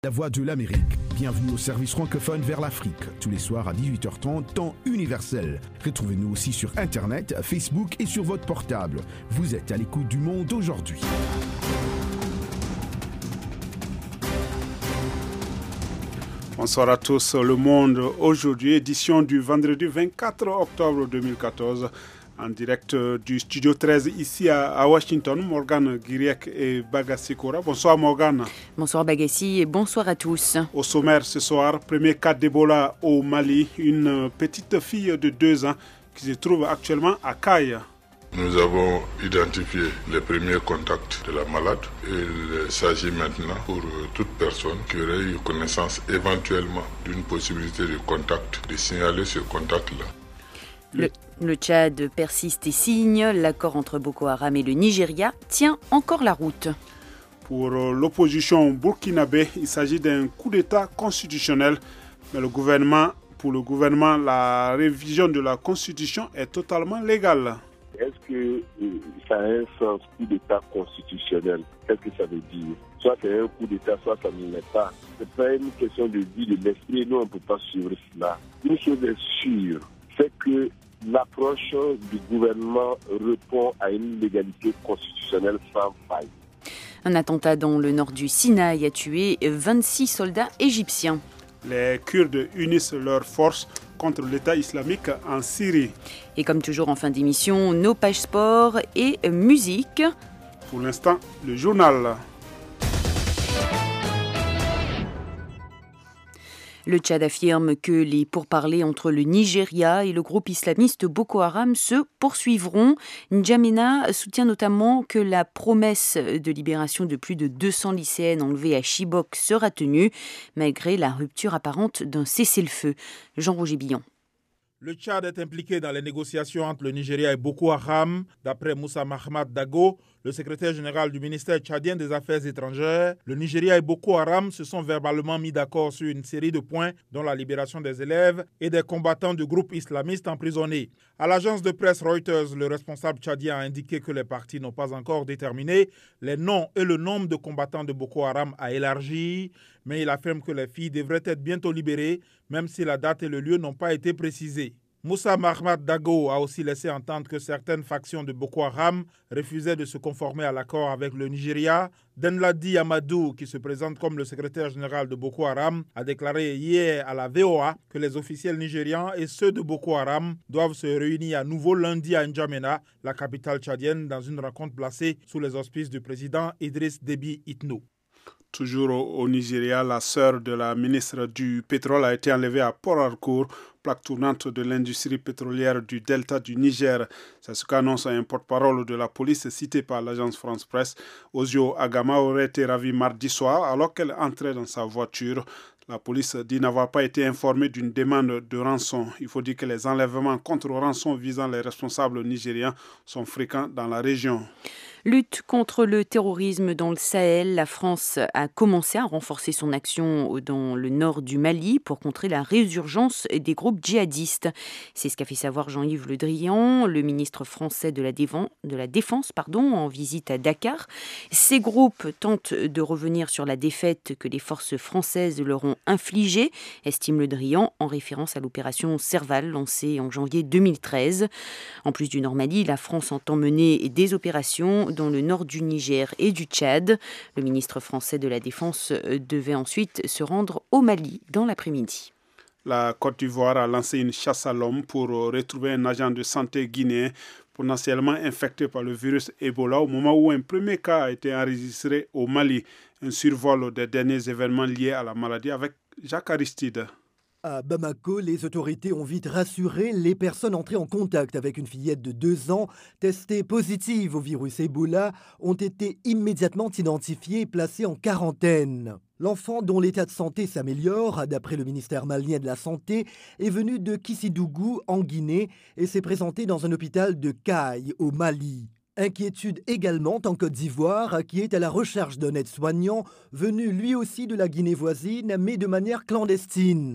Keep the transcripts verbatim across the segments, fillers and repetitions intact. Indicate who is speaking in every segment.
Speaker 1: La Voix de l'Amérique. Bienvenue au service francophone vers l'Afrique. Tous les soirs à dix-huit heures trente, temps universel. Retrouvez-nous aussi sur Internet, Facebook et sur votre portable. Vous êtes à l'écoute du monde aujourd'hui.
Speaker 2: Bonsoir à tous. Le Monde aujourd'hui, édition du vendredi vingt-quatre octobre deux mille quatorze. En direct du studio treize ici à, à Washington, Morgane Guiriec et Bagassi Koura. Bonsoir Morgane.
Speaker 3: Bonsoir Bagassi et bonsoir à tous.
Speaker 2: Au sommaire ce soir, premier cas d'Ebola au Mali, une petite fille de deux ans qui se trouve actuellement à Kayes.
Speaker 4: Nous avons identifié les premiers contacts de la malade et il s'agit maintenant pour toute personne qui aurait eu connaissance éventuellement d'une possibilité de contact, de signaler ce contact-là.
Speaker 3: Le, le Tchad persiste et signe. L'accord entre Boko Haram et le Nigeria tient encore la route.
Speaker 2: Pour l'opposition burkinabé, il s'agit d'un coup d'État constitutionnel. Mais le gouvernement, pour le gouvernement, la révision de la Constitution est totalement légale.
Speaker 5: Est-ce que ça a un sens coup d'État constitutionnel? Qu'est-ce que ça veut dire? Soit c'est un coup d'État, soit ça ne l'est pas. Ce n'est pas une question de vie, de l'esprit. Nous, on ne peut pas suivre cela. Une chose est sûre, c'est que l'approche du gouvernement répond à une légalité constitutionnelle sans faille.
Speaker 3: Un attentat dans le nord du Sinaï a tué vingt-six soldats égyptiens.
Speaker 2: Les Kurdes unissent leurs forces contre l'État islamique en Syrie.
Speaker 3: Et comme toujours en fin d'émission, nos pages sport et musique.
Speaker 2: Pour l'instant, le journal.
Speaker 3: Le Tchad affirme que les pourparlers entre le Nigeria et le groupe islamiste Boko Haram se poursuivront. N'Djamena soutient notamment que la promesse de libération de plus de deux cents lycéennes enlevées à Chibok sera tenue, malgré la rupture apparente d'un cessez-le-feu. Jean-Roger Billon.
Speaker 6: Le Tchad est impliqué dans les négociations entre le Nigeria et Boko Haram. D'après Moussa Mahamat Dago, le secrétaire général du ministère tchadien des Affaires étrangères, le Nigeria et Boko Haram se sont verbalement mis d'accord sur une série de points, dont la libération des élèves et des combattants du groupe islamiste emprisonnés. À l'agence de presse Reuters, le responsable tchadien a indiqué que les partis n'ont pas encore déterminé les noms et le nombre de combattants de Boko Haram à élargir, mais il affirme que les filles devraient être bientôt libérées, même si la date et le lieu n'ont pas été précisés. Moussa Mahamat Dago a aussi laissé entendre que certaines factions de Boko Haram refusaient de se conformer à l'accord avec le Nigeria. Denladi Amadou, qui se présente comme le secrétaire général de Boko Haram, a déclaré hier à la V O A que les officiels nigérians et ceux de Boko Haram doivent se réunir à nouveau lundi à N'Djamena, la capitale tchadienne, dans une rencontre placée sous les auspices du président Idriss Déby Itno.
Speaker 2: Toujours au Nigeria, la sœur de la ministre du pétrole a été enlevée à Port Harcourt, plaque tournante de l'industrie pétrolière du delta du Niger. C'est ce qu'annonce un porte-parole de la police cité par l'agence France Presse. Ozio Agama aurait été ravie mardi soir alors qu'elle entrait dans sa voiture. La police dit n'avoir pas été informée d'une demande de rançon. Il faut dire que les enlèvements contre rançon visant les responsables nigériens sont fréquents dans la région.
Speaker 3: Lutte contre le terrorisme dans le Sahel, la France a commencé à renforcer son action dans le nord du Mali pour contrer la résurgence des groupes djihadistes. C'est ce qu'a fait savoir Jean-Yves Le Drian, le ministre français de la Défense, de la Défense pardon, en visite à Dakar. Ces groupes tentent de revenir sur la défaite que les forces françaises leur ont infligée, estime Le Drian, en référence à l'opération Serval lancée en janvier deux mille treize. En plus du Nord-Mali, la France entend mener des opérations dans le nord du Niger et du Tchad. Le ministre français de la Défense devait ensuite se rendre au Mali dans l'après-midi.
Speaker 2: La Côte d'Ivoire a lancé une chasse à l'homme pour retrouver un agent de santé guinéen potentiellement infecté par le virus Ebola au moment où un premier cas a été enregistré au Mali. Un survol des derniers événements liés à la maladie avec Jacques Aristide.
Speaker 7: À Bamako, les autorités ont vite rassuré les personnes entrées en contact avec une fillette de deux ans testée positive au virus Ebola ont été immédiatement identifiées et placées en quarantaine. L'enfant, dont l'état de santé s'améliore, d'après le ministère malien de la Santé, est venu de Kissidougou en Guinée et s'est présenté dans un hôpital de Kayes au Mali. Inquiétude également en Côte d'Ivoire, qui est à la recherche d'un aide-soignant venu lui aussi de la Guinée voisine, mais de manière clandestine.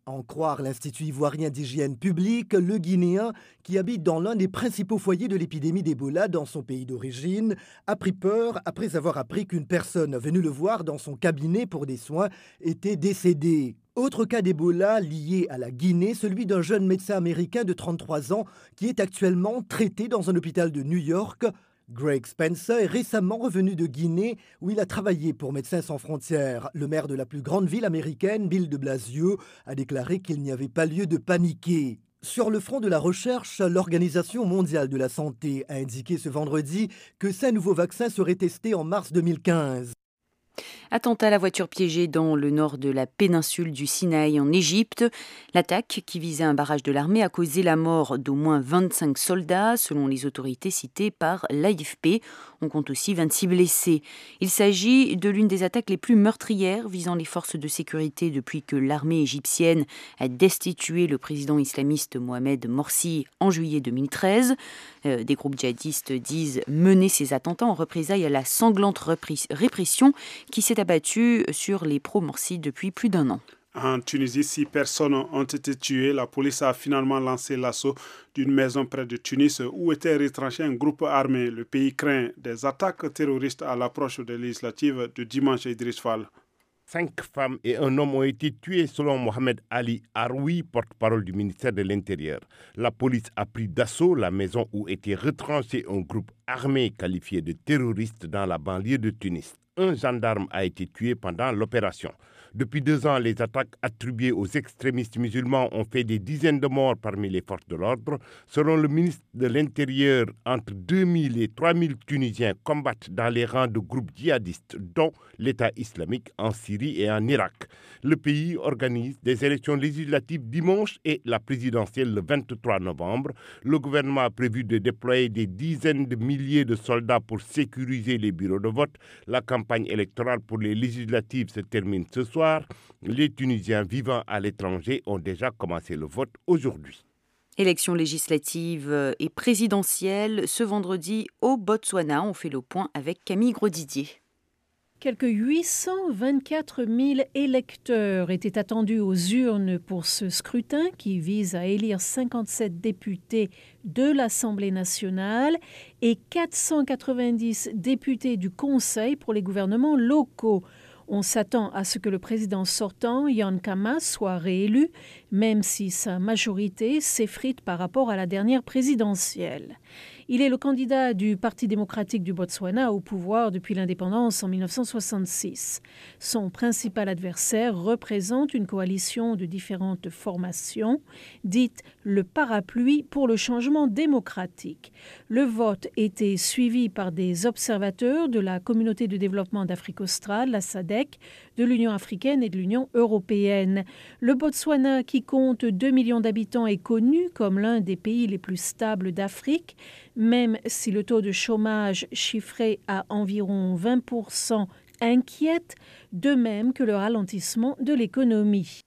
Speaker 7: En croire l'Institut ivoirien d'hygiène publique, le Guinéen, qui habite dans l'un des principaux foyers de l'épidémie d'Ebola dans son pays d'origine, a pris peur après avoir appris qu'une personne venue le voir dans son cabinet pour des soins était décédée. Autre cas d'Ebola lié à la Guinée, celui d'un jeune médecin américain de trente-trois ans qui est actuellement traité dans un hôpital de New York. Greg Spencer est récemment revenu de Guinée où il a travaillé pour Médecins sans frontières. Le maire de la plus grande ville américaine, Bill de Blasio, a déclaré qu'il n'y avait pas lieu de paniquer. Sur le front de la recherche, l'Organisation mondiale de la santé a indiqué ce vendredi que cinq nouveaux vaccins seraient testés en mars deux mille quinze.
Speaker 3: Attentat à la voiture piégée dans le nord de la péninsule du Sinaï en Égypte. L'attaque, qui visait un barrage de l'armée, a causé la mort d'au moins vingt-cinq soldats, selon les autorités citées par l'A F P. On compte aussi vingt-six blessés. Il s'agit de l'une des attaques les plus meurtrières visant les forces de sécurité depuis que l'armée égyptienne a destitué le président islamiste Mohamed Morsi en juillet deux mille treize. Euh, des groupes djihadistes disent mener ces attentats en représailles à la sanglante répression qui s'est abattue sur les pro-Morsi depuis plus d'un an.
Speaker 2: En Tunisie, six personnes ont été tuées. La police a finalement lancé l'assaut d'une maison près de Tunis où était retranché un groupe armé. Le pays craint des attaques terroristes à l'approche des législatives de dimanche. Idriss Fall.
Speaker 8: Cinq femmes et un homme ont été tués selon Mohamed Ali Aroui, porte-parole du ministère de l'Intérieur. La police a pris d'assaut la maison où était retranché un groupe armé qualifié de terroriste dans la banlieue de Tunis. Un gendarme a été tué pendant l'opération. Depuis deux ans, les attaques attribuées aux extrémistes musulmans ont fait des dizaines de morts parmi les forces de l'ordre. Selon le ministre de l'Intérieur, entre deux mille et trois mille Tunisiens combattent dans les rangs de groupes djihadistes, dont l'État islamique en Syrie et en Irak. Le pays organise des élections législatives dimanche et la présidentielle le vingt-trois novembre. Le gouvernement a prévu de déployer des dizaines de milliers de soldats pour sécuriser les bureaux de vote. La campagne électorale pour les législatives se termine ce soir. Les Tunisiens vivant à l'étranger ont déjà commencé le vote aujourd'hui.
Speaker 3: Élections législatives et présidentielles ce vendredi au Botswana. On fait le point avec Camille Grosdidier.
Speaker 9: Quelques huit cent vingt-quatre mille électeurs étaient attendus aux urnes pour ce scrutin qui vise à élire cinquante-sept députés de l'Assemblée nationale et quatre cent quatre-vingt-dix députés du Conseil pour les gouvernements locaux. On s'attend à ce que le président sortant, Jan Kama, soit réélu, même si sa majorité s'effrite par rapport à la dernière présidentielle. Il est le candidat du Parti démocratique du Botswana au pouvoir depuis l'indépendance en mille neuf cent soixante-six. Son principal adversaire représente une coalition de différentes formations, dite le parapluie pour le changement démocratique. Le vote était suivi par des observateurs de la Communauté de développement d'Afrique australe, la S A D E C, de l'Union africaine et de l'Union européenne. Le Botswana, qui compte deux millions d'habitants, est connu comme l'un des pays les plus stables d'Afrique, même si le taux de chômage chiffré à environ vingt pour cent inquiète, de même que le ralentissement de l'économie.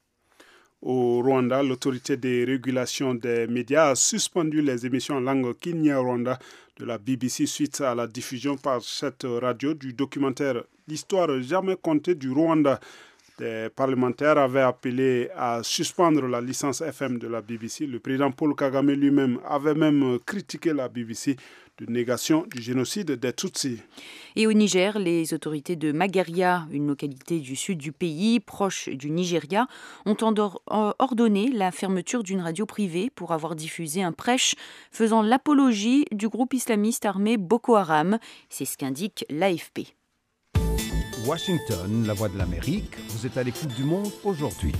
Speaker 2: Au Rwanda, l'autorité de régulation des médias a suspendu les émissions en langue Kinyarwanda de la B B C suite à la diffusion par cette radio du documentaire « L'histoire jamais contée du Rwanda ». Des parlementaires avaient appelé à suspendre la licence F M de la B B C. Le président Paul Kagame lui-même avait même critiqué la B B C de négation du génocide des Tutsis.
Speaker 3: Et au Niger, les autorités de Magaria, une localité du sud du pays, proche du Nigeria, ont ordonné la fermeture d'une radio privée pour avoir diffusé un prêche faisant l'apologie du groupe islamiste armé Boko Haram. C'est ce qu'indique l'A F P.
Speaker 10: Washington, la voix de l'Amérique, vous êtes à l'écoute du monde aujourd'hui.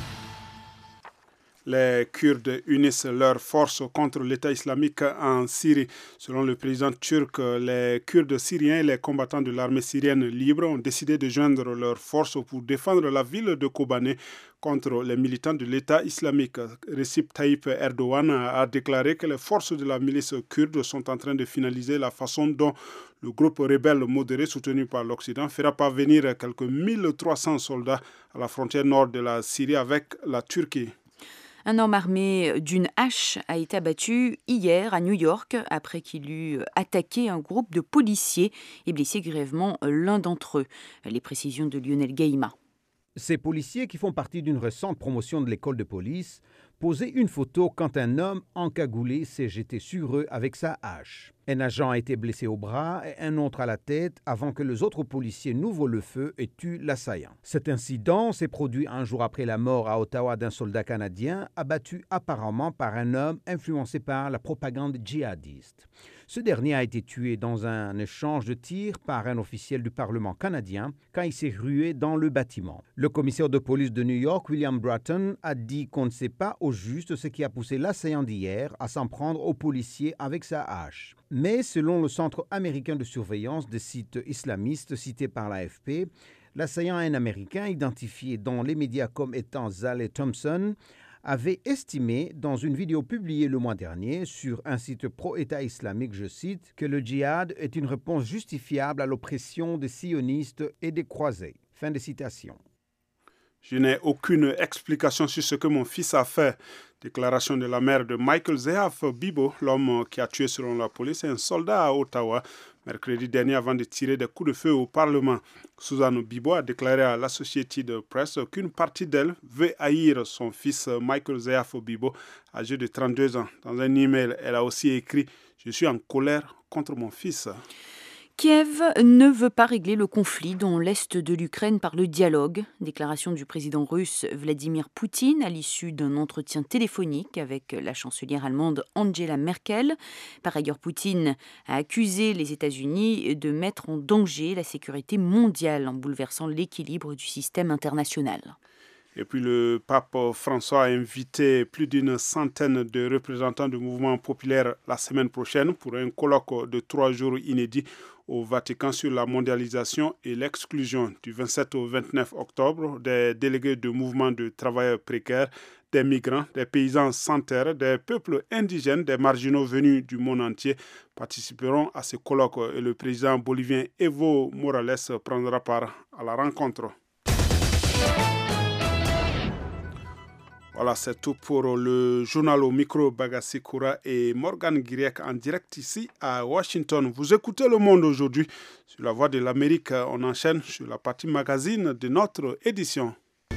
Speaker 2: Les Kurdes unissent leurs forces contre l'État islamique en Syrie. Selon le président turc, les Kurdes syriens et les combattants de l'armée syrienne libre ont décidé de joindre leurs forces pour défendre la ville de Kobané contre les militants de l'État islamique. Recep Tayyip Erdogan a déclaré que les forces de la milice kurde sont en train de finaliser la façon dont le groupe rebelle modéré soutenu par l'Occident fera parvenir quelques mille trois cents soldats à la frontière nord de la Syrie avec la Turquie.
Speaker 3: Un homme armé d'une hache a été abattu hier à New York après qu'il eut attaqué un groupe de policiers et blessé grièvement l'un d'entre eux. Les précisions de Lionel Gaïma.
Speaker 10: Ces policiers, qui font partie d'une récente promotion de l'école de police, posaient une photo quand un homme encagoulé s'est jeté sur eux avec sa hache. Un agent a été blessé au bras et un autre à la tête avant que les autres policiers n'ouvrent le feu et tuent l'assaillant. Cet incident s'est produit un jour après la mort à Ottawa d'un soldat canadien abattu apparemment par un homme influencé par la propagande djihadiste. Ce dernier a été tué dans un échange de tirs par un officiel du Parlement canadien quand il s'est rué dans le bâtiment. Le commissaire de police de New York, William Bratton, a dit qu'on ne sait pas au juste ce qui a poussé l'assaillant d'hier à s'en prendre aux policiers avec sa hache. Mais selon le Centre américain de surveillance des sites islamistes cité par l'A F P, l'assaillant, un Américain identifié dans les médias comme étant Zaleh Thompson, avait estimé dans une vidéo publiée le mois dernier sur un site pro-État islamique, je cite, que le djihad est une réponse justifiable à l'oppression des sionistes et des croisés. Fin de citation.
Speaker 2: Je n'ai aucune explication sur ce que mon fils a fait. Déclaration de la mère de Michael Zehaf Bibo, l'homme qui a tué selon la police un soldat à Ottawa mercredi dernier avant de tirer des coups de feu au Parlement. Suzanne Bibo a déclaré à l'Associated Press qu'une partie d'elle veut haïr son fils Michael Zehaf Bibo, âgé de trente-deux ans. Dans un email, elle a aussi écrit « Je suis en colère contre mon fils ».
Speaker 3: Kiev ne veut pas régler le conflit dans l'est de l'Ukraine par le dialogue. Déclaration du président russe Vladimir Poutine à l'issue d'un entretien téléphonique avec la chancelière allemande Angela Merkel. Par ailleurs, Poutine a accusé les États-Unis de mettre en danger la sécurité mondiale en bouleversant l'équilibre du système international.
Speaker 2: Et puis le pape François a invité plus d'une centaine de représentants du mouvement populaire la semaine prochaine pour un colloque de trois jours inédit au Vatican sur la mondialisation et l'exclusion. Du vingt-sept au vingt-neuf octobre, des délégués de mouvements de travailleurs précaires, des migrants, des paysans sans terre, des peuples indigènes, des marginaux venus du monde entier participeront à ce colloque et le président bolivien Evo Morales prendra part à la rencontre. Voilà, c'est tout pour le journal au micro. Bagassi Koura et Morgan Guiriec en direct ici à Washington. Vous écoutez Le Monde aujourd'hui sur la Voix de l'Amérique. On enchaîne sur la partie magazine de notre édition.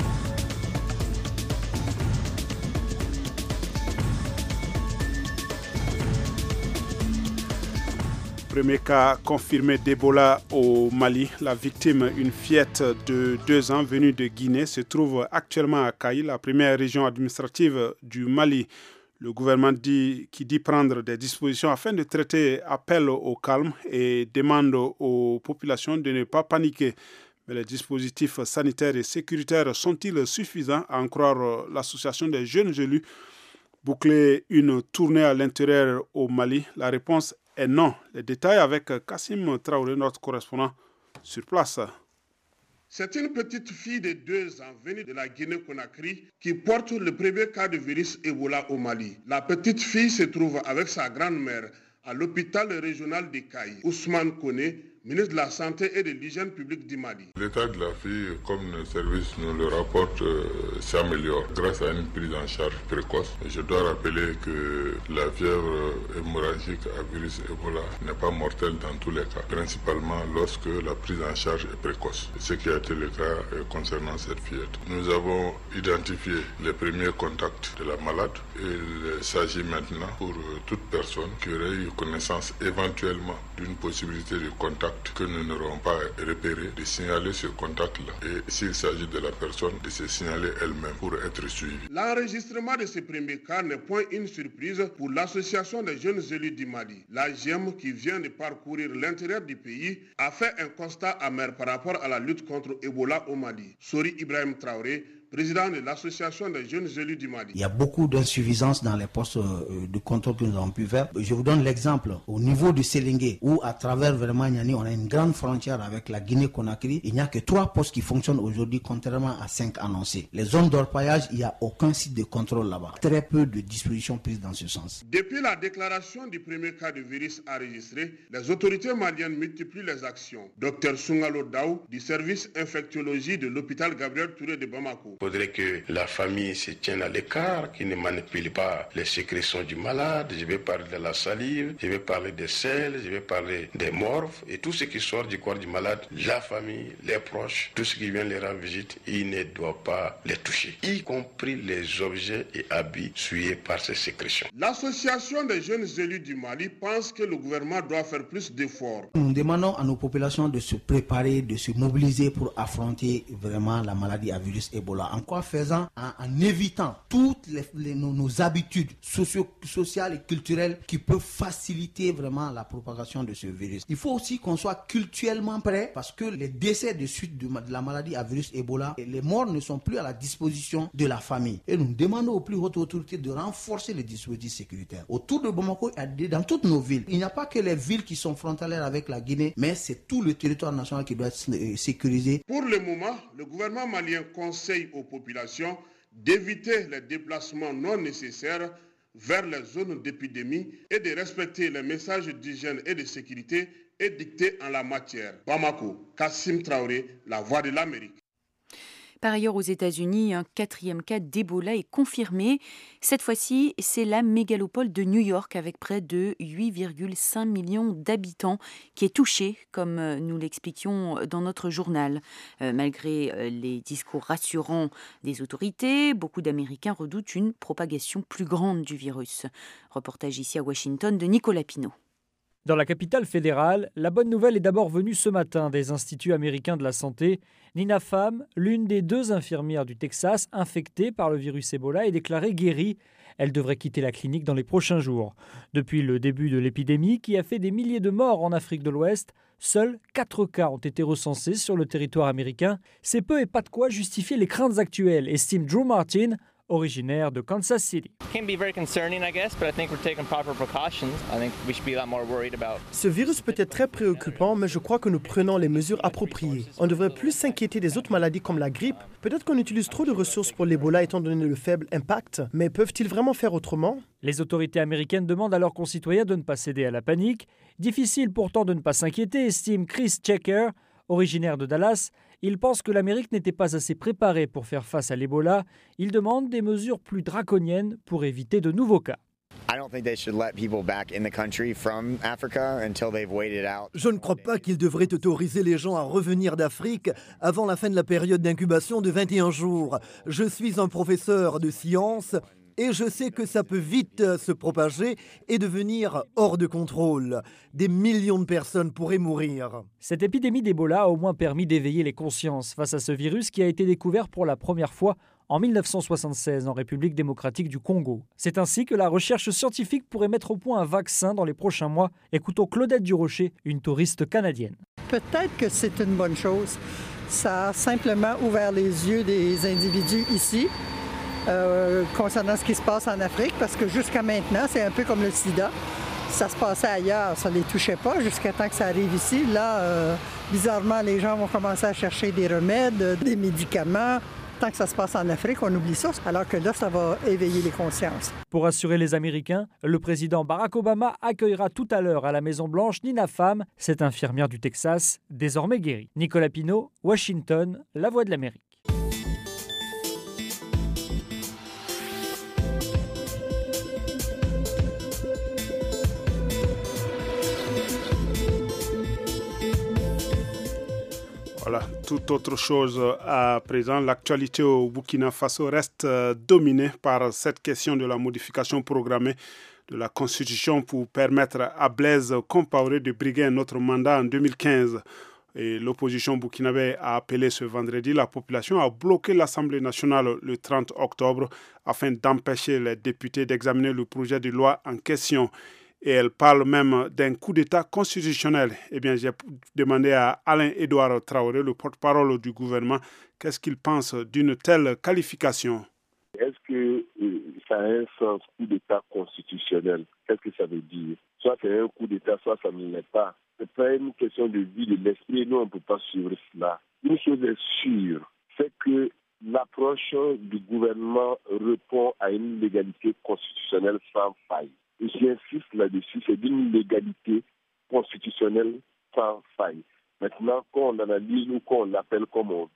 Speaker 2: Premier cas confirmé d'Ebola au Mali. La victime, une fillette de deux ans venue de Guinée, se trouve actuellement à Kaï, la première région administrative du Mali. Le gouvernement dit, qui dit prendre des dispositions afin de traiter appel au calme et demande aux populations de ne pas paniquer. Mais les dispositifs sanitaires et sécuritaires sont-ils suffisants, à en croire l'association des jeunes élus? Boucler une tournée à l'intérieur au Mali, la réponse est non. Les détails avec Kassim Traoré, notre correspondant sur place.
Speaker 11: C'est une petite fille de deux ans venue de la Guinée-Conakry qui porte le premier cas de virus Ebola au Mali. La petite fille se trouve avec sa grand-mère à l'hôpital régional de Kaï. Ousmane Koné, ministre de la Santé et de l'Hygiène publique du Mali.
Speaker 4: L'état de la fille, comme le service nous le rapporte, euh, s'améliore grâce à une prise en charge précoce. Je dois rappeler que la fièvre hémorragique à virus Ebola n'est pas mortelle dans tous les cas, principalement lorsque la prise en charge est précoce, ce qui a été le cas euh, concernant cette fillette. Nous avons identifié les premiers contacts de la malade et il s'agit maintenant pour euh, toute personne qui aurait eu connaissance éventuellement d'une possibilité de contact que nous n'aurons pas repéré, de signaler ce contact-là. Et s'il s'agit de la personne, de se signaler elle-même pour être suivie.
Speaker 11: L'enregistrement de ces premiers cas n'est point une surprise pour l'association des jeunes élus du Mali. La G E M, qui vient de parcourir l'intérieur du pays, a fait un constat amer par rapport à la lutte contre Ebola au Mali. Sori Ibrahim Traoré, président de l'association des jeunes élus du Mali.
Speaker 12: Il y a beaucoup d'insuffisances dans les postes de contrôle que nous avons pu faire. Je vous donne l'exemple au niveau du Sélingué, où à travers vraiment Niani, on a une grande frontière avec la Guinée-Conakry. Il n'y a que trois postes qui fonctionnent aujourd'hui, contrairement à cinq annoncés. Les zones d'orpaillage, il n'y a aucun site de contrôle là-bas. Très peu de dispositions prises dans ce sens.
Speaker 11: Depuis la déclaration du premier cas de virus enregistré, les autorités maliennes multiplient les actions. Docteur Sungalo Daou, du service infectiologie de l'hôpital Gabriel Touré de Bamako.
Speaker 13: Il faudrait que la famille se tienne à l'écart, qu'il ne manipule pas les sécrétions du malade. Je vais parler de la salive, je vais parler des selles, je vais parler des morphes et tout ce qui sort du corps du malade, la famille, les proches, tout ce qui vient les rendre visite, il ne doit pas les toucher, y compris les objets et habits souillés par ces sécrétions.
Speaker 11: L'association des jeunes élus du Mali pense que le gouvernement doit faire plus d'efforts.
Speaker 12: Nous demandons à nos populations de se préparer, de se mobiliser pour affronter vraiment la maladie à virus Ebola. En quoi faisant? En, en évitant toutes les, les, nos, nos habitudes socio, sociales et culturelles qui peuvent faciliter vraiment la propagation de ce virus. Il faut aussi qu'on soit culturellement prêt parce que les décès de suite de, de la maladie à virus Ebola, les morts ne sont plus à la disposition de la famille. Et nous demandons aux plus hautes autorités de renforcer les dispositifs sécuritaires. Autour de Bamako et dans toutes nos villes, il n'y a pas que les villes qui sont frontalières avec la Guinée, mais c'est tout le territoire national qui doit être sécurisé.
Speaker 11: Pour le moment, le gouvernement malien conseille aux populations d'éviter les déplacements non nécessaires vers les zones d'épidémie et de respecter les messages d'hygiène et de sécurité édictés en la matière. Bamako, Kassim Traoré, la voix de l'Amérique.
Speaker 3: Par ailleurs, aux États-Unis, un quatrième cas d'Ebola est confirmé. Cette fois-ci, c'est la mégalopole de New York avec près de huit virgule cinq millions d'habitants qui est touchée, comme nous l'expliquions dans notre journal. Euh, malgré les discours rassurants des autorités, beaucoup d'Américains redoutent une propagation plus grande du virus. Reportage ici à Washington de Nicolas Pinault.
Speaker 14: Dans la capitale fédérale, la bonne nouvelle est d'abord venue ce matin des instituts américains de la santé. Nina Pham, l'une des deux infirmières du Texas infectée par le virus Ebola, est déclarée guérie. Elle devrait quitter la clinique dans les prochains jours. Depuis le début de l'épidémie, qui a fait des milliers de morts en Afrique de l'Ouest, seuls quatre cas ont été recensés sur le territoire américain. C'est peu et pas de quoi justifier les craintes actuelles, estime Drew Martin, originaire de Kansas City.
Speaker 15: Ce virus peut être très préoccupant, mais je crois que nous prenons les mesures appropriées. On devrait plus s'inquiéter des autres maladies comme la grippe. Peut-être qu'on utilise trop de ressources pour l'Ebola étant donné le faible impact, mais peuvent-ils vraiment faire autrement?
Speaker 14: Les autorités américaines demandent à leurs concitoyens de ne pas céder à la panique. Difficile pourtant de ne pas s'inquiéter, estime Chris Checker, originaire de Dallas. Il pense que l'Amérique n'était pas assez préparée pour faire face à l'Ebola. Il demande des mesures plus draconiennes pour éviter de nouveaux cas.
Speaker 7: Je ne crois pas qu'ils devraient autoriser les gens à revenir d'Afrique avant la fin de la période d'incubation de vingt et un jours. Je suis un professeur de sciences et je sais que ça peut vite se propager et devenir hors de contrôle. Des millions de personnes pourraient mourir.
Speaker 14: Cette épidémie d'Ebola a au moins permis d'éveiller les consciences face à ce virus qui a été découvert pour la première fois en mille neuf cent soixante-seize en République démocratique du Congo. C'est ainsi que la recherche scientifique pourrait mettre au point un vaccin dans les prochains mois. Écoutons Claudette Durocher, une touriste canadienne.
Speaker 16: Peut-être que c'est une bonne chose. Ça a simplement ouvert les yeux des individus ici euh, concernant ce qui se passe en Afrique, parce que jusqu'à maintenant, c'est un peu comme le sida. Ça se passait ailleurs, ça ne les touchait pas jusqu'à temps que ça arrive ici. Là, euh, bizarrement, les gens vont commencer à chercher des remèdes, des médicaments. Tant que ça se passe en Afrique, on oublie ça, alors que là, ça va éveiller les consciences.
Speaker 14: Pour rassurer les Américains, le président Barack Obama accueillera tout à l'heure à la Maison-Blanche Nina Pham, cette infirmière du Texas, désormais guérie. Nicolas Pinault, Washington, La Voix de l'Amérique.
Speaker 2: Voilà, toute autre chose à présent. L'actualité au Burkina Faso reste dominée par cette question de la modification programmée de la Constitution pour permettre à Blaise Compaoré de briguer un autre mandat en deux mille quinze. Et l'opposition burkinabé a appelé ce vendredi la population à bloquer l'Assemblée nationale le trente octobre afin d'empêcher les députés d'examiner le projet de loi en question. Et elle parle même d'un coup d'État constitutionnel. Eh bien, j'ai demandé à Alain-Édouard Traoré, le porte-parole du gouvernement, qu'est-ce qu'il pense d'une telle qualification.
Speaker 5: Est-ce que euh, ça a un sens coup d'État constitutionnel? Qu'est-ce que ça veut dire? Soit c'est un coup d'État, soit ça ne l'est pas. Ce n'est pas une question de vie de l'esprit. Nous, on ne peut pas suivre cela. Une chose est sûre, c'est que l'approche du gouvernement répond à une légalité constitutionnelle sans faille. Et j'insiste là-dessus, c'est d'une légalité constitutionnelle sans faille. Maintenant, qu'on analyse ou qu'on l'appelle comme on veut,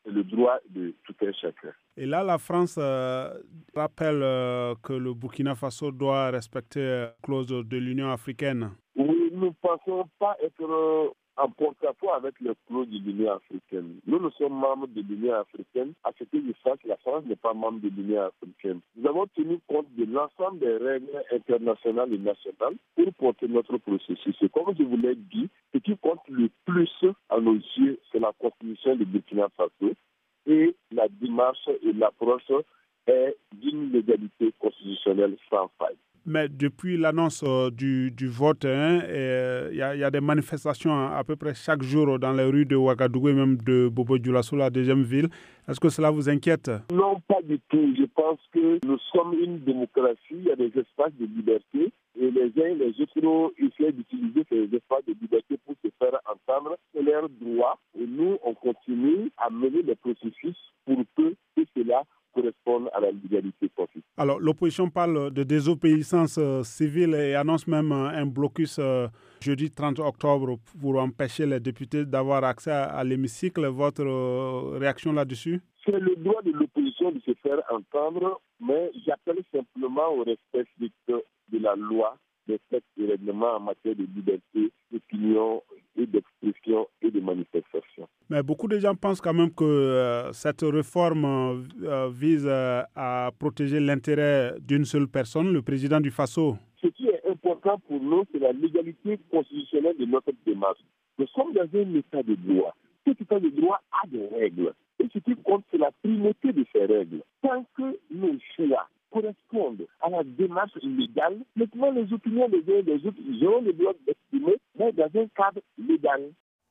Speaker 5: le droit de tout un chacun.
Speaker 2: Et là, la France euh, rappelle euh, que le Burkina Faso doit respecter la clause de l'Union africaine.
Speaker 5: Oui, nous ne pensons pas être euh, en porte-à-faux avec les clauses de l'Union africaine. Nous, nous sommes membres de l'Union africaine. À ce que je sache, la France n'est pas membre de l'Union africaine. Nous avons tenu compte de l'ensemble des règles internationales et nationales pour porter notre processus. Et comme je vous l'ai dit, ce qui compte le plus à nos yeux, c'est la constitution du Burkina Faso. Et la démarche et l'approche est d'une légalité constitutionnelle sans faille.
Speaker 2: Mais depuis l'annonce euh, du, du vote, il hein, euh, y, y a des manifestations à, à peu près chaque jour dans les rues de Ouagadougou et même de Bobo-Dioulasso, la deuxième ville. Est-ce que cela vous inquiète?
Speaker 5: Non, pas du tout. Je pense que nous sommes une démocratie, il y a des espaces de liberté et les uns et les autres essaient d'utiliser ces espaces de liberté pour se faire entendre. C'est leur droit et nous, on continue à mener les processus pour que tout cela correspondent à la légalité constitutionnelle.
Speaker 2: Alors, l'opposition parle de désobéissance euh, civile et annonce même euh, un blocus euh, jeudi trente octobre pour empêcher les députés d'avoir accès à, à l'hémicycle. Votre euh, réaction là-dessus?
Speaker 5: C'est le droit de l'opposition de se faire entendre, mais j'appelle simplement au respect strict de la loi, des textes et règlements en matière de liberté d'opinion et d'expression et de manifestation.
Speaker 2: Mais beaucoup de gens pensent quand même que euh, cette réforme euh, vise euh, à protéger l'intérêt d'une seule personne, le président du Faso.
Speaker 5: Ce qui est important pour nous, c'est la légalité constitutionnelle de notre démarche. Nous sommes dans un état de droit. Cet état de droit a des règles. Et ce qui compte, c'est la primauté de ces règles. Tant que nos choix correspondent à la démarche légale, maintenant les opinions des uns et des autres, ils ont le droit d'exprimer, mais dans un cadre légal.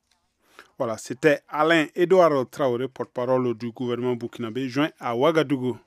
Speaker 2: Voilà, c'était Alain-Édouard Traoré, porte-parole du gouvernement burkinabé, joint à Ouagadougou.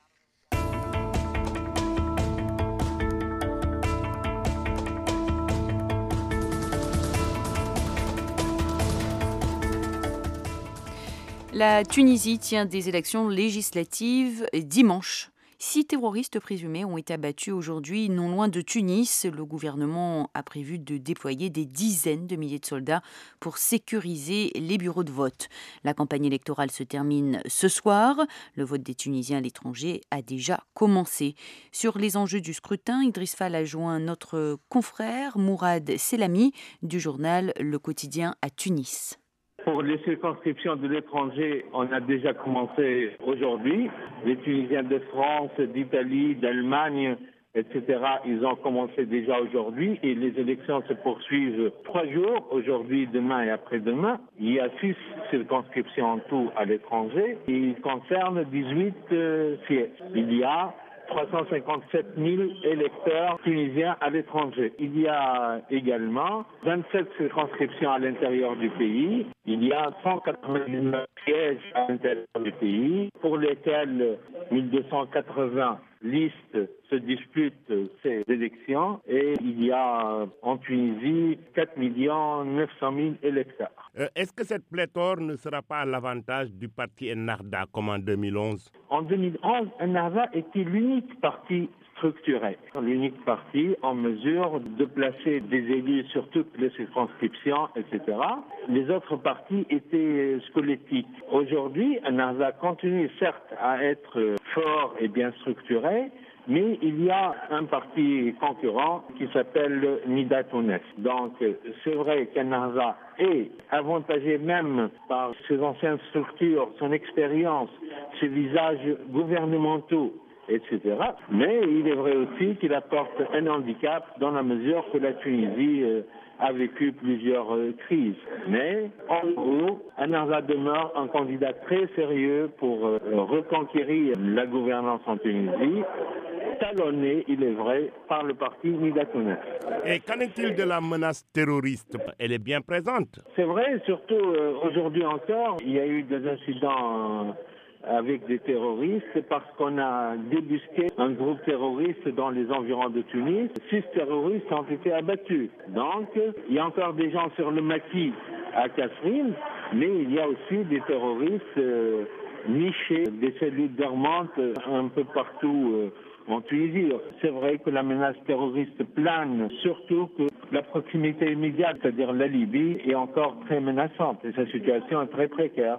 Speaker 3: La Tunisie tient des élections législatives dimanche. Six terroristes présumés ont été abattus aujourd'hui non loin de Tunis. Le gouvernement a prévu de déployer des dizaines de milliers de soldats pour sécuriser les bureaux de vote. La campagne électorale se termine ce soir. Le vote des Tunisiens à l'étranger a déjà commencé. Sur les enjeux du scrutin, Idriss Fall a joint notre confrère Mourad Selami du journal Le Quotidien à Tunis.
Speaker 17: Pour les circonscriptions de l'étranger, on a déjà commencé aujourd'hui. Les Tunisiens de France, d'Italie, d'Allemagne, et cetera, ils ont commencé déjà aujourd'hui et les élections se poursuivent trois jours, aujourd'hui, demain et après-demain. Il y a six circonscriptions en tout à l'étranger et ils concernent dix-huit euh, sièges. Il y a trois cent cinquante-sept mille électeurs tunisiens à l'étranger. Il y a également vingt-sept circonscriptions à l'intérieur du pays. Il y a cent quatre-vingt-neuf sièges à l'intérieur du pays pour lesquels mille deux cent quatre-vingts listes se disputent ces élections et il y a en Tunisie quatre millions neuf cent mille électeurs.
Speaker 8: Euh, est-ce que cette pléthore ne sera pas à l'avantage du parti Ennahda comme en deux mille onze?
Speaker 17: En deux mille onze, Ennahda était l'unique parti structuré, l'unique parti en mesure de placer des élus sur toutes les circonscriptions, et cetera. Les autres partis étaient squelettiques. Aujourd'hui, Ennahda continue certes à être fort et bien structuré, mais il y a un parti concurrent qui s'appelle Nida Tounes. Donc, c'est vrai qu'Ennahda est avantagé même par ses anciennes structures, son expérience, ses visages gouvernementaux, et cetera. Mais il est vrai aussi qu'il apporte un handicap dans la mesure que la Tunisie euh, a vécu plusieurs euh, crises. Mais en gros, Ennahda demeure un candidat très sérieux pour euh, reconquérir la gouvernance en Tunisie, talonné, il est vrai, par le parti Nida Tounes.
Speaker 8: Et qu'en est-il de la menace terroriste? Elle est bien présente.
Speaker 17: C'est vrai, surtout euh, aujourd'hui encore, il y a eu des incidents euh, avec des terroristes parce qu'on a débusqué un groupe terroriste dans les environs de Tunis. Six terroristes ont été abattus. Donc, il y a encore des gens sur le maquis à Kasserine, mais il y a aussi des terroristes euh, nichés, des cellules dormantes un peu partout euh, en Tunisie. C'est vrai que la menace terroriste plane, surtout que la proximité immédiate, c'est-à-dire la Libye, est encore très menaçante et sa situation est très précaire.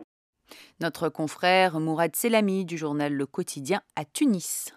Speaker 3: Notre confrère Mourad Selami du journal Le Quotidien à Tunis.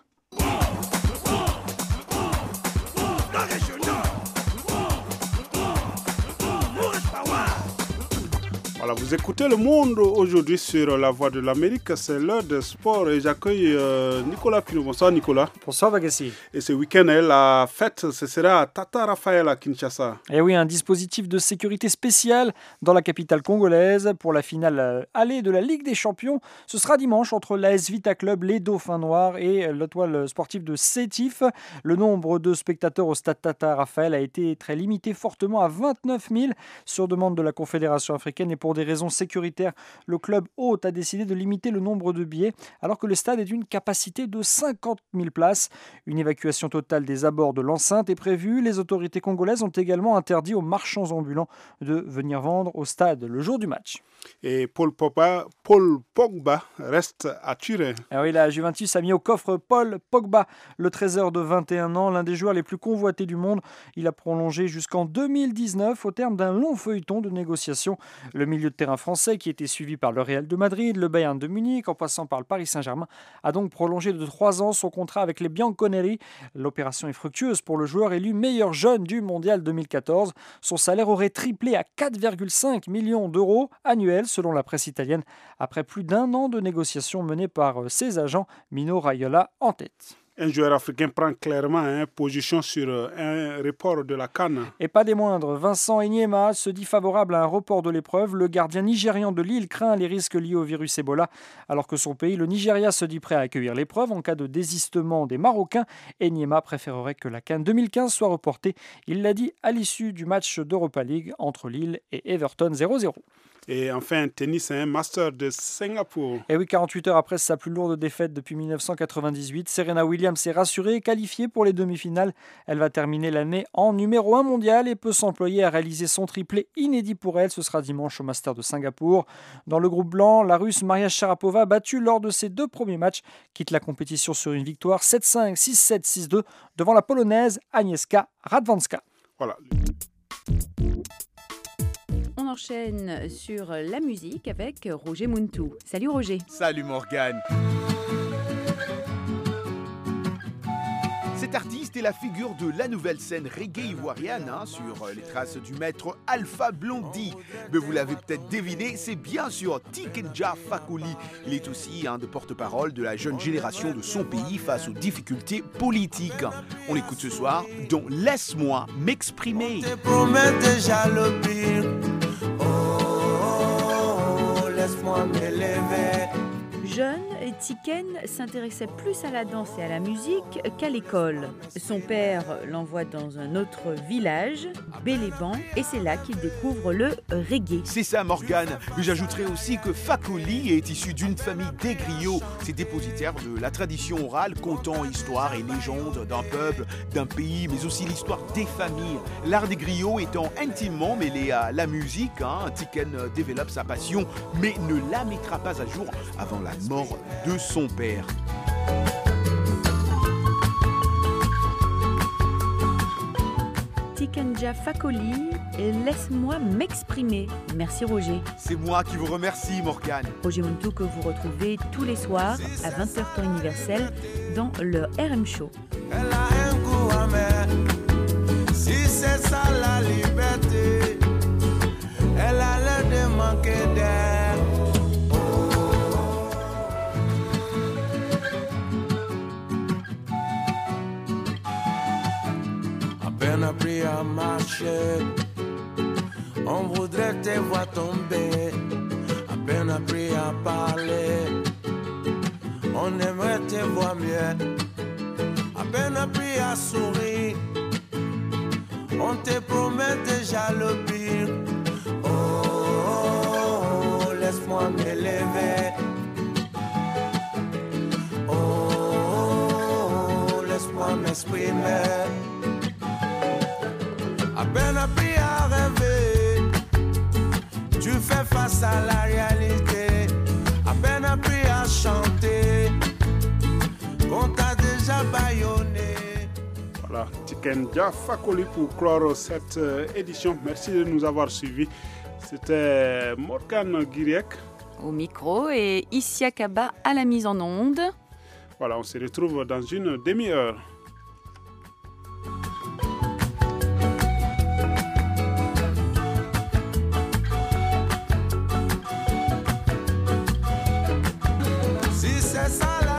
Speaker 2: Voilà, vous écoutez Le Monde aujourd'hui sur La Voix de l'Amérique. C'est l'heure de sport et j'accueille euh, Nicolas Pino. Bonsoir Nicolas.
Speaker 14: Bonsoir Vagassi.
Speaker 2: Et ce week-end, la fête, ce sera à Tata Raphaël à Kinshasa.
Speaker 14: Et oui, un dispositif de sécurité spécial dans la capitale congolaise pour la finale allée de la Ligue des Champions. Ce sera dimanche entre l'A S Vita Club, les Dauphins Noirs et l'étoile sportive de Sétif. Le nombre de spectateurs au stade Tata Raphaël a été très limité, fortement à vingt-neuf mille sur demande de la Confédération africaine et pour des raisons sécuritaires, le club hôte a décidé de limiter le nombre de billets alors que le stade est d'une capacité de cinquante mille places. Une évacuation totale des abords de l'enceinte est prévue. Les autorités congolaises ont également interdit aux marchands ambulants de venir vendre au stade le jour du match.
Speaker 2: Et Paul Pogba, Paul Pogba reste à Turin.
Speaker 14: Ah oui, la Juventus a mis au coffre Paul Pogba, le trésor de vingt et un ans, l'un des joueurs les plus convoités du monde. Il a prolongé jusqu'en deux mille dix-neuf au terme d'un long feuilleton de négociations. Le milieu de terrain français, qui était suivi par le Real de Madrid, le Bayern de Munich, en passant par le Paris Saint-Germain, a donc prolongé de trois ans son contrat avec les Bianconeri. L'opération est fructueuse pour le joueur élu meilleur jeune du Mondial deux mille quatorze. Son salaire aurait triplé à quatre virgule cinq millions d'euros annuels selon la presse italienne, après plus d'un an de négociations menées par ses agents, Mino Raiola en tête.
Speaker 2: Un joueur africain prend clairement hein, position sur un report de la CAN.
Speaker 14: Et pas des moindres, Vincent Enyema se dit favorable à un report de l'épreuve. Le gardien nigérian de Lille craint les risques liés au virus Ebola, alors que son pays, le Nigeria, se dit prêt à accueillir l'épreuve en cas de désistement des Marocains. Enyema préférerait que la CAN deux mille quinze soit reportée. Il l'a dit à l'issue du match d'Europa League entre Lille et Everton zéro zéro.
Speaker 2: Et enfin, tennis, un master de Singapour.
Speaker 14: Et oui, quarante-huit heures après sa plus lourde défaite depuis mille neuf cent quatre-vingt-dix-huit, Serena Williams s'est rassurée et qualifiée pour les demi-finales. Elle va terminer l'année en numéro un mondial et peut s'employer à réaliser son triplé inédit pour elle. Ce sera dimanche au Master de Singapour. Dans le groupe blanc, la Russe Maria Sharapova, battue lors de ses deux premiers matchs, quitte la compétition sur une victoire sept cinq, six sept, six deux devant la Polonaise Agnieszka Radwanska.
Speaker 2: Voilà.
Speaker 3: On enchaîne sur la musique avec Roger Muntu. Salut Roger.
Speaker 18: Salut Morgane. Cet artiste est la figure de la nouvelle scène reggae ivoirienne hein, sur les traces du maître Alpha Blondy. Mais vous l'avez peut-être deviné, c'est bien sûr Tikenja Fakoly. Il est aussi un de porte-parole de la jeune génération de son pays face aux difficultés politiques. On l'écoute ce soir dans Laisse-moi m'exprimer.
Speaker 19: On te promet déjà le pire. Oh, oh, oh, laisse-moi m'élever.
Speaker 3: Jeune, Tiken s'intéressait plus à la danse et à la musique qu'à l'école. Son père l'envoie dans un autre village, Béléban, et c'est là qu'il découvre le reggae.
Speaker 18: C'est ça Morgane, mais j'ajouterais aussi que Fakoly est issu d'une famille des griots. C'est dépositaire de la tradition orale contant histoire et légende d'un peuple, d'un pays, mais aussi l'histoire des familles. L'art des griots étant intimement mêlé à la musique, hein, Tiken développe sa passion, mais ne la mettra pas à jour avant la mort de son père.
Speaker 3: Tikenja Fakoly, laisse-moi m'exprimer. Merci Roger.
Speaker 18: C'est moi qui vous remercie Morgane.
Speaker 3: Roger Muntu que vous retrouvez tous les soirs à vingt heures temps universel dans le R M Show.
Speaker 19: Elle a un goût amer, si c'est ça la liberté, elle a l'air de manquer d'air. Appris à marcher, on voudrait te voir tomber. À peine appris à parler, on aimerait te voir mieux. À peine appris à sourire, on te promet déjà le pire. Oh, oh, oh laisse-moi m'élever. Oh, oh, oh laisse-moi m'exprimer. À peine appris à rêver, tu fais face à la réalité. À peine appris à chanter, qu'on t'a déjà bâillonné.
Speaker 2: Voilà, Tikenja Fakoly pour clore cette euh, édition. Merci de nous avoir suivis. C'était Morgane Guiriec
Speaker 3: au micro et Issia Kaba à la mise en onde.
Speaker 2: Voilà, on se retrouve dans une demi-heure.
Speaker 19: Si c'est ça la